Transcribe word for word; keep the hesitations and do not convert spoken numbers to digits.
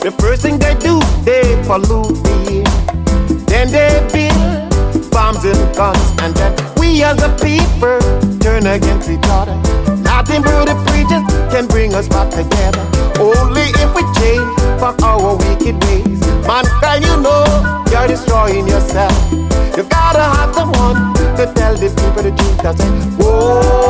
The first thing they do, they pollute the air. Then they build bombs and guns, and then we as a people turn against each other. Nothing but the preachers can bring us back together. Only if we change from our wicked ways. Mankind, you know, you're destroying yourself. You gotta have someone to tell the people the truth. I say, whoa.